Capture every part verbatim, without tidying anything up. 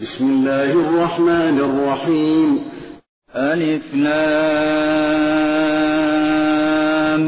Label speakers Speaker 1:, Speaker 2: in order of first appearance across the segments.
Speaker 1: بسم الله الرحمن الرحيم.
Speaker 2: ألف لام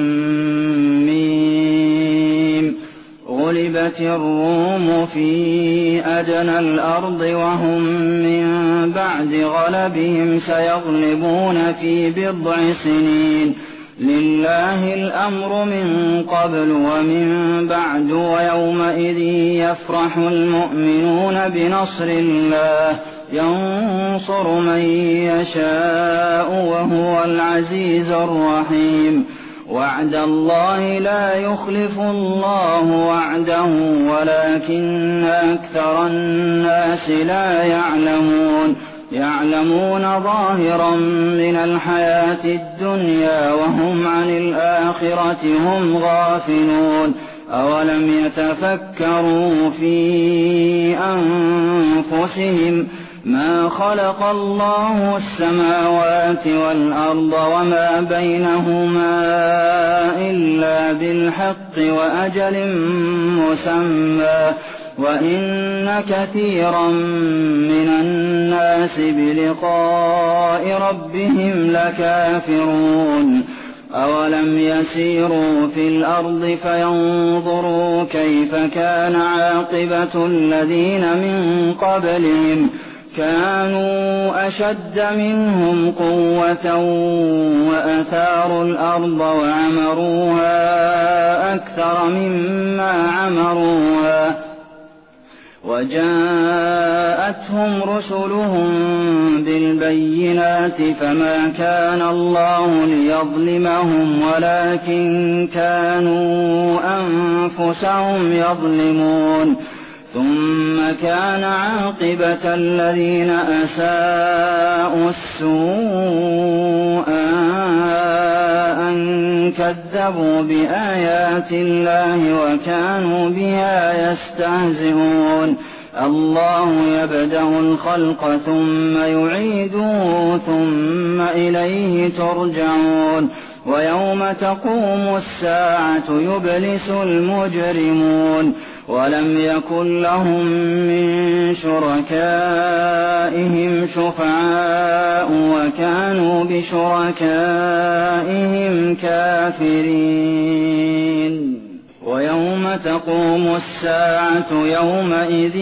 Speaker 2: ميم. غلبت الروم في أدنى الأرض وهم من بعد غلبهم سيغلبون في بضع سنين. لله الأمر من قبل ومن بعد ويومئذ يفرح المؤمنون بنصر الله ينصر من يشاء وهو العزيز الرحيم. وعد الله لا يخلف الله وعده ولكن أكثر الناس لا يعلمون. يعلمون ظاهرا من الحياة الدنيا وهم عن الآخرة هم غافلون. أولم يتفكروا في أنفسهم ما خلق الله السماوات والأرض وما بينهما إلا بالحق وأجل مسمى وإن كثيرا من الناس بلقاء ربهم لكافرون. أولم يسيروا في الأرض فينظروا كيف كان عاقبة الذين من قبلهم كانوا أشد منهم قوة وأثاروا الأرض وعمروها أكثر مما عمروها وجاءتهم رسلهم بالبينات فما كان الله ليظلمهم ولكن كانوا أنفسهم يظلمون. ثم كان عاقبة الذين أساءوا السوء أن كذبوا بآيات الله وكانوا بها يستهزئون. الله يبدأ الخلق ثم يعيده ثم إليه ترجعون. ويوم تقوم الساعة يبلس المجرمون ولم يكن لهم من شركائهم شفعاء وكانوا بشركائهم كافرين. ويوم تقوم الساعة يومئذ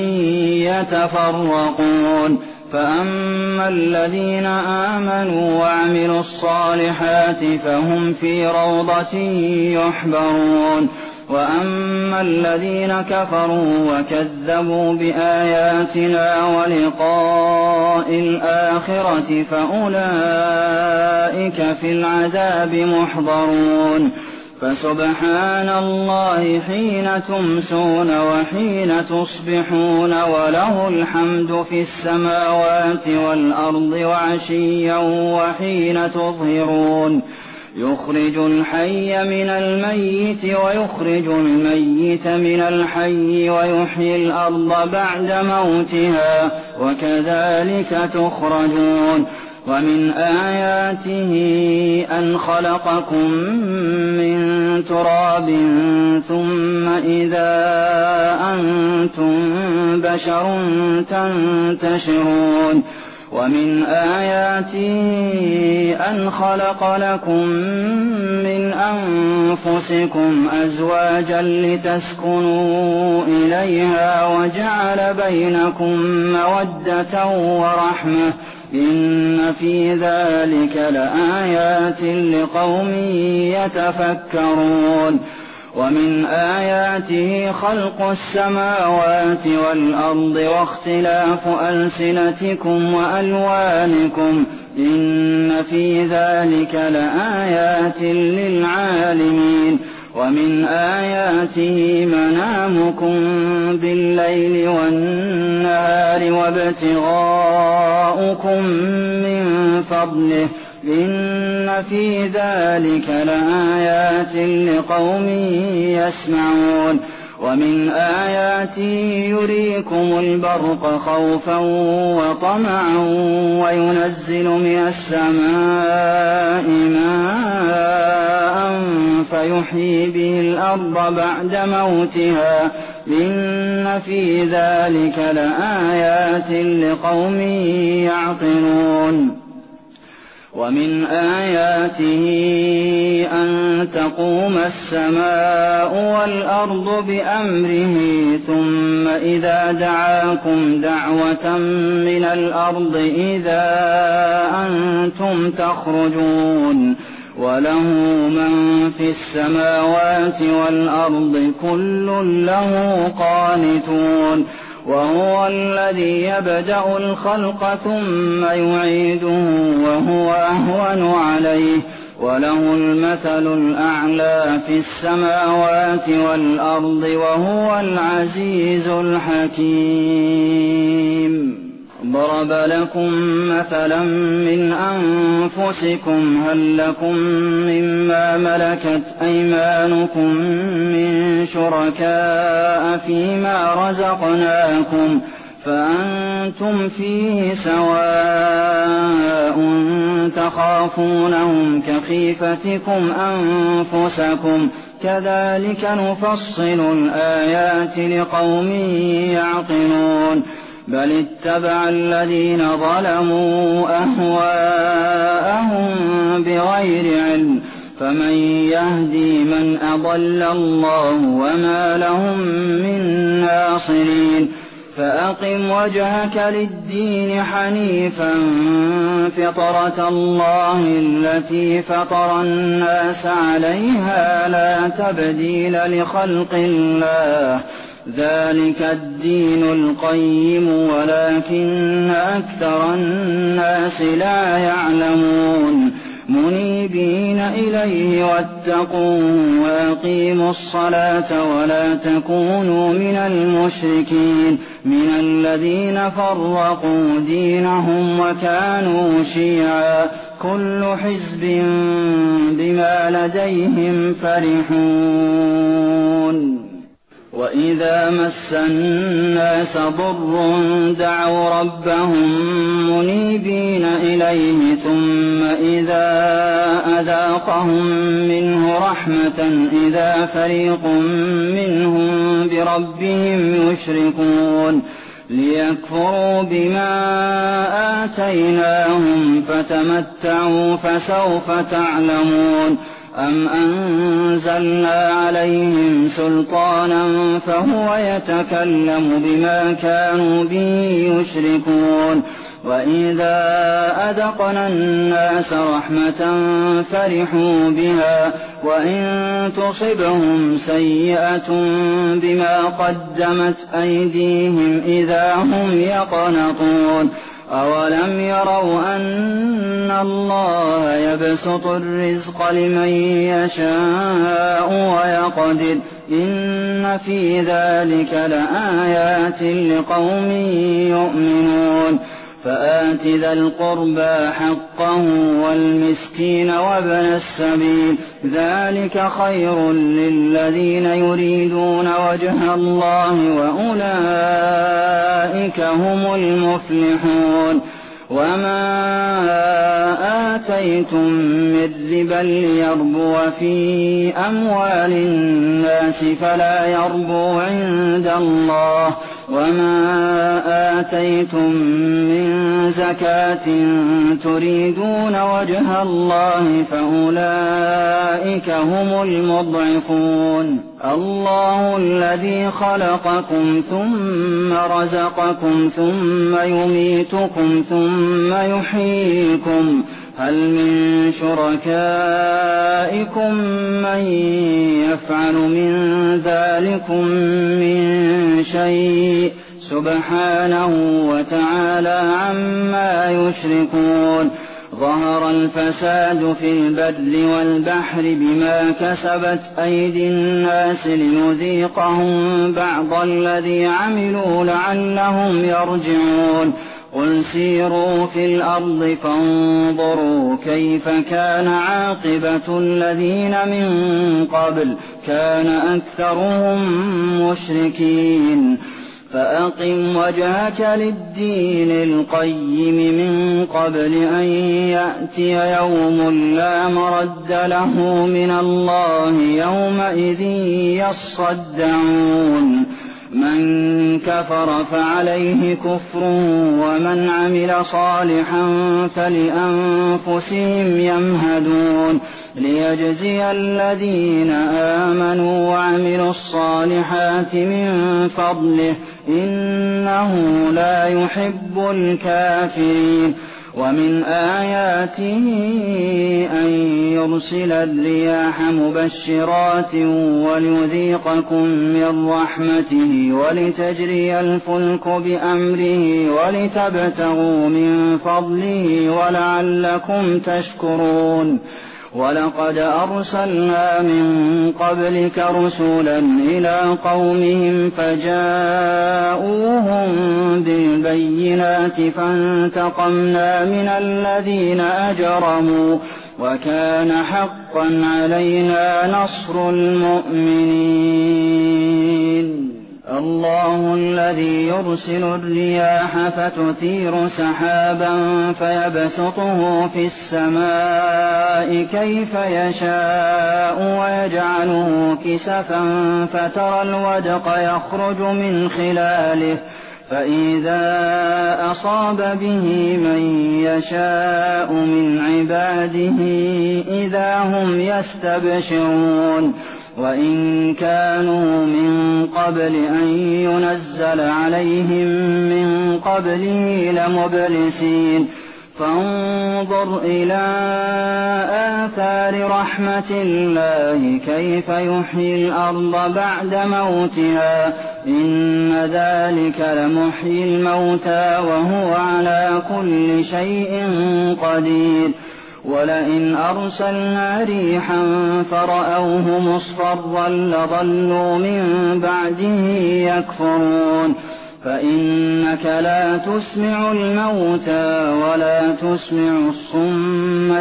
Speaker 2: يتفرقون. فأما الذين آمنوا وعملوا الصالحات فهم في روضة يحبرون. وأما الذين كفروا وكذبوا بآياتنا ولقاء الآخرة فأولئك في العذاب محضرون. فسبحان الله حين تمسون وحين تصبحون وله الحمد في السماوات والأرض وعشيا وحين تظهرون. يخرج الحي من الميت ويخرج الميت من الحي ويحيي الأرض بعد موتها وكذلك تخرجون. ومن آياته أن خلقكم من تراب ثم إذا أنتم بشر تنتشرون. ومن آياته أن خلق لكم من أنفسكم أزواجا لتسكنوا إليها وجعل بينكم مودة ورحمة إن في ذلك لآيات لقوم يتفكرون. ومن آياته خلق السماوات والأرض واختلاف ألسنتكم وألوانكم إن في ذلك لآيات للعالمين. ومن آياته منامكم بالليل والنهار وابتغاؤكم من فضله إن في ذلك لآيات لقوم يسمعون. ومن آياته يريكم البرق خوفا وطمعا وينزل من السماء ماء فيحيي به الأرض بعد موتها إن في ذلك لآيات لقوم يعقلون ومن آياته أن تقوم السماء والأرض بأمره ثم إذا دعاكم دعوة من الأرض إذا أنتم تخرجون وله من في السماوات والأرض كل له قانتون وهو الذي يبدأ الخلق ثم يعيده وهو أهون عليه وله المثل الأعلى في السماوات والأرض وهو العزيز الحكيم ضرب لكم مثلا من أنفسكم هل لكم مما ملكت أيمانكم من شركاء فيما رزقناكم فأنتم فيه سواء تخافونهم كخيفتكم أنفسكم كذلك نفصل الآيات لقوم يعقلون بل اتبع الذين ظلموا أهواءهم بغير علم فمن يهدي من أضل الله وما لهم من ناصرين فأقم وجهك للدين حنيفا فطرة الله التي فطر الناس عليها لا تبديل لخلق الله ذلك الدين القيم ولكن أكثر الناس لا يعلمون منيبين إليه واتقوه وأقيموا الصلاة ولا تكونوا من المشركين من الذين فرقوا دينهم وكانوا شيعا كل حزب بما لديهم فرحون وإذا مس الناس ضر دعوا ربهم منيبين إليه ثم إذا أذاقهم منه رحمة إذا فريق منهم بربهم يشركون ليكفروا بما آتيناهم فتمتعوا فسوف تعلمون أم أنزلنا عليهم سلطانا فهو يتكلم بما كانوا به يشركون وإذا أذقنا الناس رحمة فرحوا بها وإن تصبهم سيئة بما قدمت أيديهم إذا هم يقنطون أولم يروا أن الله يبسط الرزق لمن يشاء ويقدر إن في ذلك لآيات لقوم يؤمنون فآت ذا القربى حقه والمسكين وابن السبيل ذلك خير للذين يريدون وجه الله وأولئك هم المفلحون وما آتيتم من ربا ليربو في أموال الناس فلا يربو عند الله وما آتيتم من زكاة تريدون وجه الله فأولئك هم المضعفون الله الذي خلقكم ثم رزقكم ثم يميتكم ثم يحييكم هل من شركائكم من يفعل من ذلكم من شيء سبحانه وتعالى عما يشركون ظهر الفساد في البر والبحر بما كسبت أيدي الناس ليذيقهم بعض الذي عملوا لعلهم يرجعون قل سيروا في الأرض فانظروا كيف كان عاقبة الذين من قبل كان أكثرهم مشركين فأقم وجهك للدين القيم من قبل أن يأتي يوم لا مرد له من الله يومئذ يصدعون من كفر فعليه كفر ومن عمل صالحا فلأنفسهم يمهدون ليجزي الذين آمنوا وعملوا الصالحات من فضله إنه لا يحب الكافرين ومن آياته أن يرسل الرياح مبشرات وليذيقكم من رحمته ولتجري الفلك بأمره ولتبتغوا من فضله ولعلكم تشكرون ولقد أرسلنا من قبلك رسلا إلى قومهم فجاءوهم بالبينات فانتقمنا من الذين أجرموا وكان حقا علينا نصر المؤمنين الله الذي يرسل الرياح فتثير سحابا فيبسطه في السماء كيف يشاء ويجعله كسفا فترى الودق يخرج من خلاله فإذا أصاب به من يشاء من عباده إذا هم يستبشرون وإن كانوا من قبل أن ينزل عليهم من قبله لمبلسين فانظر إلى آثار رحمة الله كيف يحيي الأرض بعد موتها إن ذلك لمحيي الموتى وهو على كل شيء قدير ولئن أرسلنا ريحا فرأوه مصفرا لظلوا من بعده يكفرون فإنك لا تسمع الموتى ولا تسمع الصم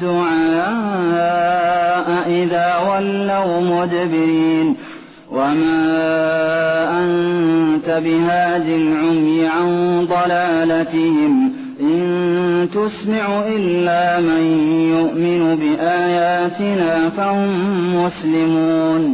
Speaker 2: الدعاء إذا ولوا مدبرين وما أنت بهاد العمي عن ضلالتهم إن تسمع إلا من يؤمن بآياتنا فهم مسلمون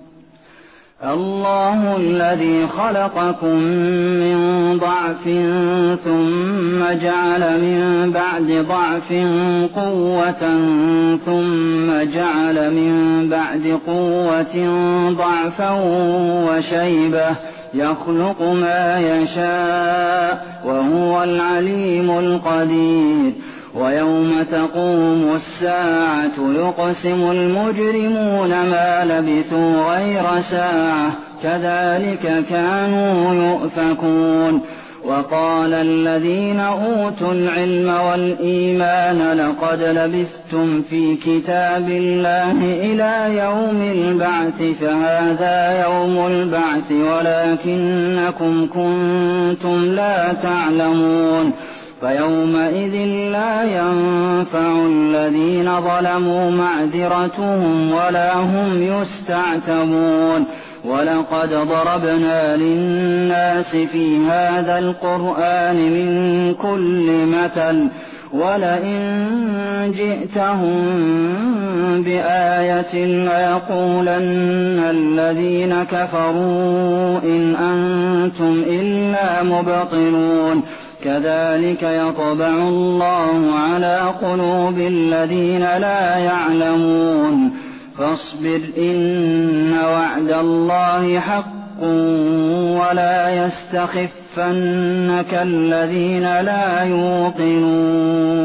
Speaker 2: الله الذي خلقكم من ضعف ثم جعل من بعد ضعف قوة ثم جعل من بعد قوة ضعفا وشيبة يخلق ما يشاء وهو العليم القدير ويوم تقوم الساعة يقسم المجرمون ما لبثوا غير ساعة كذلك كانوا يؤفكون وقال الذين أوتوا العلم والإيمان لقد لبثتم في كتاب الله إلى يوم البعث فهذا يوم البعث ولكنكم كنتم لا تعلمون فيومئذ لا ينفع الذين ظلموا معذرتهم ولا هم يستعتبون ولقد ضربنا للناس في هذا القرآن من كل مثل ولئن جئتهم بآية ليقولن الذين كفروا إن أنتم إلا مبطلون كذلك يطبع الله على قلوب الذين لا يعلمون فاصبر إن وعد الله حق ولا يستخفنك الذين لا يوقنون